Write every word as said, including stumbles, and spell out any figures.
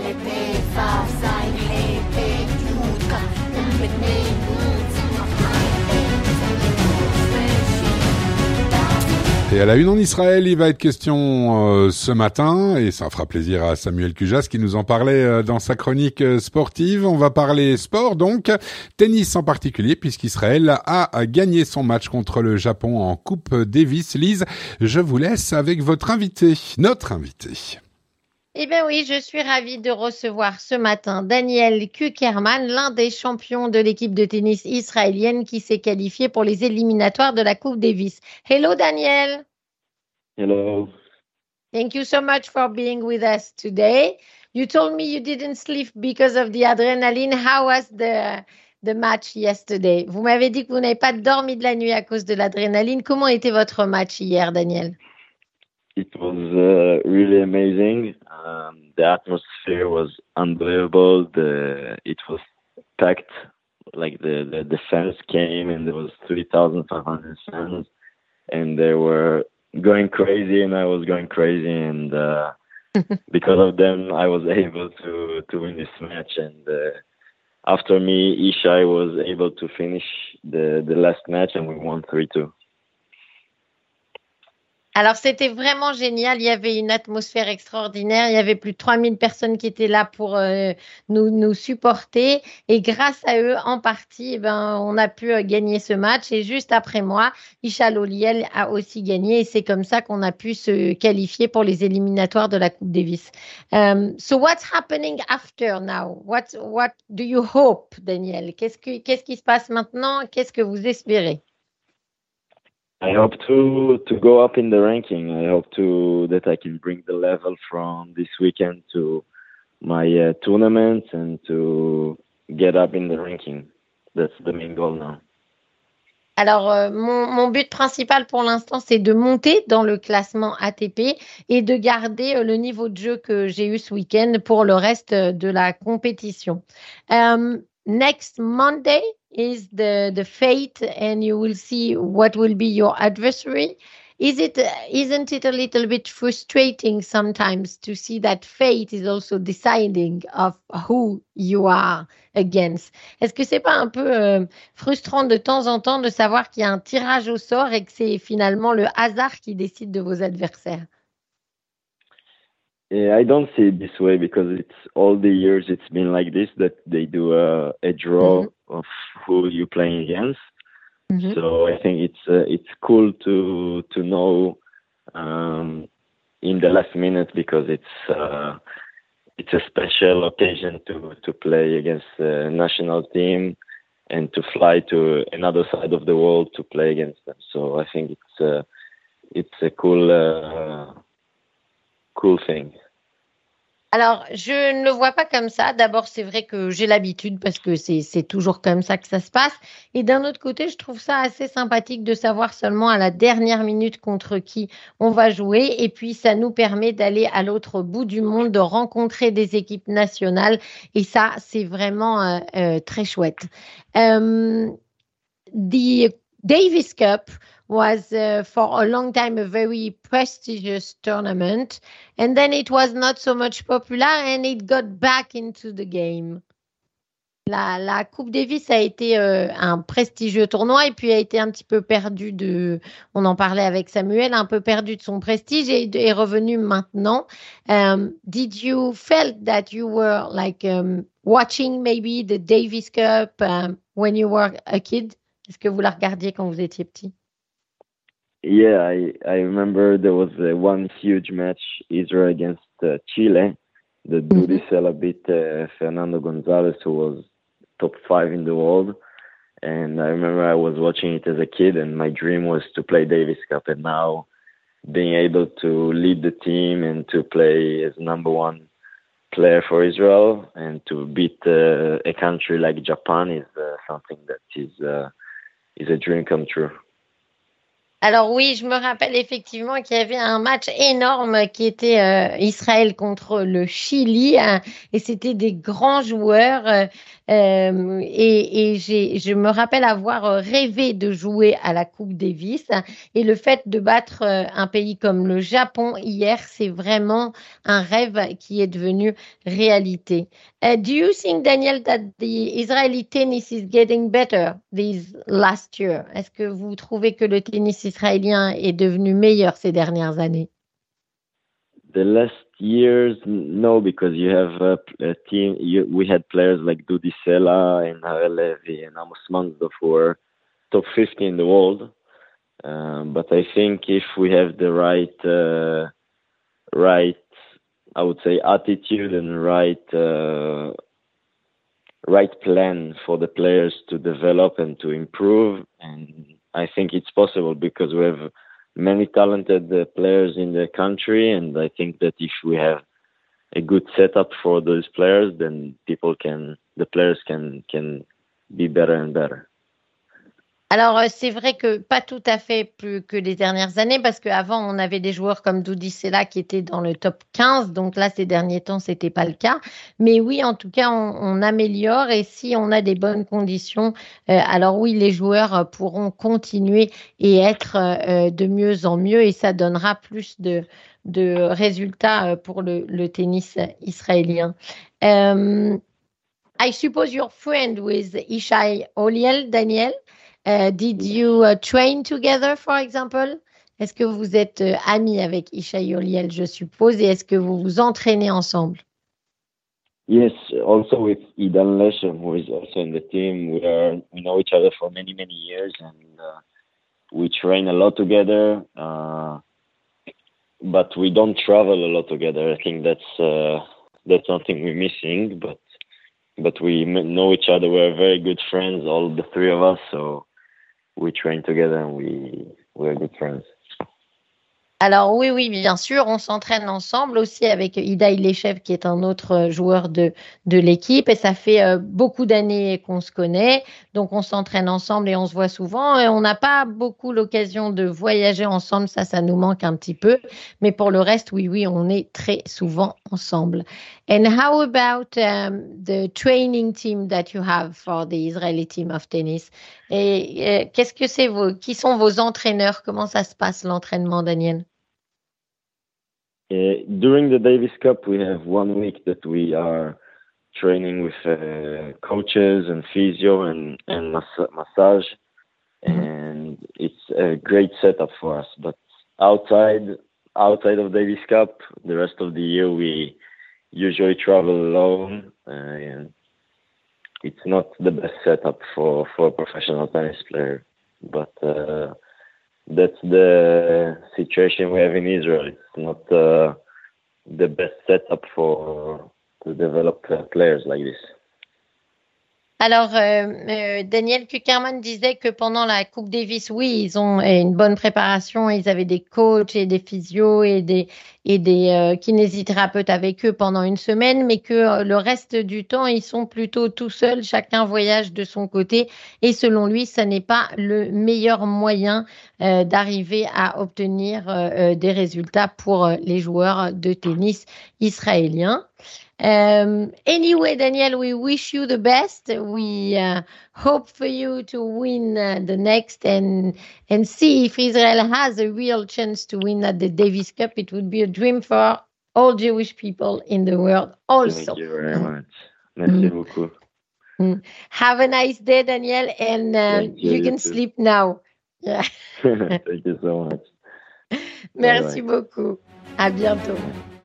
Et à la une en Israël, il va être question euh, ce matin, et ça fera plaisir à Samuel Cujas qui nous en parlait euh, dans sa chronique euh, sportive. On va parler sport, donc tennis en particulier, puisqu'Israël a, a gagné son match contre le Japon en Coupe Davis. Lise, je vous laisse avec votre invité, notre invité. Eh bien oui, je suis ravie de recevoir ce matin Daniel Kuckerman, l'un des champions de l'équipe de tennis israélienne qui s'est qualifié pour les éliminatoires de la Coupe Davis. Hello Daniel. Hello. Thank you so much for being with us today. You told me you didn't sleep because of the adrenaline. How was the the match yesterday? Vous m'avez dit que vous n'avez pas dormi de la nuit à cause de l'adrénaline. Comment était votre match hier, Daniel? It was uh, really amazing. Um, the atmosphere was unbelievable. The it was packed. Like the, the, the fans came and there was three thousand five hundred fans and they were going crazy and I was going crazy and uh, because of them I was able to, to win this match and uh, after me Ishai was able to finish the, the last match and we won three two. Alors, c'était vraiment génial. Il y avait une atmosphère extraordinaire. Il y avait plus de trois mille personnes qui étaient là pour euh, nous, nous supporter. Et grâce à eux, en partie, eh ben, on a pu euh, gagner ce match. Et juste après moi, Ishal Oliel a aussi gagné. Et c'est comme ça qu'on a pu se qualifier pour les éliminatoires de la Coupe Davis. Um, so, what's happening after now? What, what do you hope, Daniel? Qu'est-ce, que, qu'est-ce qui se passe maintenant? Qu'est-ce que vous espérez? I hope to to go up in the ranking. I hope to that I can bring the level from this weekend to my uh, tournaments and to get up in the ranking. That's the main goal now. Alors, euh, mon, mon but principal pour l'instant, c'est de monter dans le classement A T P et de garder euh, le niveau de jeu que j'ai eu ce week-end pour le reste de la compétition. Um, next Monday is the, the fate and you will see what will be your adversary. Is it, isn't it a little bit frustrating sometimes to see that fate is also deciding of who you are against? Est-ce que c'est pas un peu euh, frustrant de temps en temps de savoir qu'il y a un tirage au sort et que c'est finalement le hasard qui décide de vos adversaires? Yeah, I don't see it this way because it's all the years it's been like this that they do a, a draw mm-hmm. of who you're playing against. Mm-hmm. So I think it's uh, it's cool to to know um, in the last minute because it's uh, it's a special occasion to to play against the national team and to fly to another side of the world to play against them. So I think it's uh, it's a cool uh, cool thing. Alors, je ne le vois pas comme ça. D'abord, c'est vrai que j'ai l'habitude parce que c'est, c'est toujours comme ça que ça se passe. Et d'un autre côté, je trouve ça assez sympathique de savoir seulement à la dernière minute contre qui on va jouer. Et puis, ça nous permet d'aller à l'autre bout du monde, de rencontrer des équipes nationales. Et ça, c'est vraiment euh, euh, très chouette. Um, the Davis Cup was uh, for a long time a very prestigious tournament, and then it was not so much popular and it got back into the game. La, la Coupe Davis a été euh, un prestigieux tournoi et puis a été un petit peu perdu de, on en parlait avec Samuel, un peu perdu de son prestige et est revenu maintenant. Um, did you felt that you were like um, watching maybe the Davis Cup um, when you were a kid? Est-ce que vous la regardiez quand vous étiez petit? Yeah, I, I remember there was uh, one huge match, Israel against uh, Chile, the mm-hmm. Dudicela beat uh, Fernando Gonzalez, who was top five in the world. And I remember I was watching it as a kid, and my dream was to play Davis Cup. And now being able to lead the team and to play as number one player for Israel and to beat uh, a country like Japan is uh, something that is uh, is a dream come true. Alors oui, je me rappelle effectivement qu'il y avait un match énorme qui était euh, Israël contre le Chili hein, et c'était des grands joueurs euh, euh, et, et j'ai, je me rappelle avoir euh, rêvé de jouer à la Coupe Davis hein, et le fait de battre euh, un pays comme le Japon hier, c'est vraiment un rêve qui est devenu réalité. Uh, do you think, Daniel, that the Israeli tennis is getting better this last year? Est-ce que vous trouvez que le tennis israélien est devenu meilleur ces dernières années? The last years, no, because you have a, a team. You, we had players like Dudi Sela and Harel Levy and Amos Mansdorf who were top fifty in the world. Um, but I think if we have the right, uh, right, I would say attitude and right, uh, right plan for the players to develop and to improve, and I think it's possible because we have many talented uh, players in the country, and I think that if we have a good setup for those players, then people can, the players can can be better and better. Alors, euh, c'est vrai que pas tout à fait plus que les dernières années, parce qu'avant, on avait des joueurs comme Dudi Sela qui étaient dans le top quinze. Donc là, ces derniers temps, c'était pas le cas. Mais oui, en tout cas, on, on améliore. Et si on a des bonnes conditions, euh, alors oui, les joueurs euh, pourront continuer et être euh, de mieux en mieux. Et ça donnera plus de, de résultats euh, pour le, le tennis israélien. Um, I suppose you're friend with Ishai Oliel, Daniel. Uh, did you uh, train together, for example? Est-ce que vous êtes euh, amis avec Ishai Oliel, je suppose, et est-ce que vous vous entraînez ensemble? Yes, also with Idan Leshem, who is also in the team. We are we know each other for many many years, and uh, we train a lot together. Uh, but we don't travel a lot together. I think that's uh, that's something we're missing. But but we know each other. We're very good friends, all the three of us. So we train together and we we're good friends. Alors oui, oui, bien sûr, on s'entraîne ensemble aussi avec Ida Ileshev qui est un autre joueur de, de l'équipe et ça fait euh, beaucoup d'années qu'on se connaît, donc on s'entraîne ensemble et on se voit souvent et on n'a pas beaucoup l'occasion de voyager ensemble, ça, ça nous manque un petit peu, mais pour le reste, oui, oui, on est très souvent ensemble. And how about um, the training team that you have for the Israeli team of tennis? Et euh, qu'est-ce que c'est vos, qui sont vos entraîneurs? Comment ça se passe l'entraînement, Daniel? Uh, during the Davis Cup, we have one week that we are training with uh, coaches and physio and and mas- massage, and it's a great setup for us. But outside outside of Davis Cup, the rest of the year we usually travel alone, uh, and it's not the best setup for for a professional tennis player. But uh, that's the situation we have in Israel. It's not uh, the best setup for to develop uh, players like this. Alors, euh, euh, Daniel Kuckerman disait que pendant la Coupe Davis, oui, ils ont une bonne préparation. Ils avaient des coachs et des physios et des, et des euh, kinésithérapeutes avec eux pendant une semaine, mais que euh, le reste du temps, ils sont plutôt tout seuls. Chacun voyage de son côté. Et selon lui, ça n'est pas le meilleur moyen euh, d'arriver à obtenir euh, des résultats pour euh, les joueurs de tennis israéliens. Um, anyway, Daniel, we wish you the best. We uh, hope for you to win uh, the next and and see if Israel has a real chance to win at the Davis Cup. It would be a dream for all Jewish people in the world also. Thank you very much. Merci beaucoup. Mm. Have a nice day, Daniel, and uh, you, you can too. Sleep now. Yeah. Thank you so much. Merci bye bye. Beaucoup. À bientôt.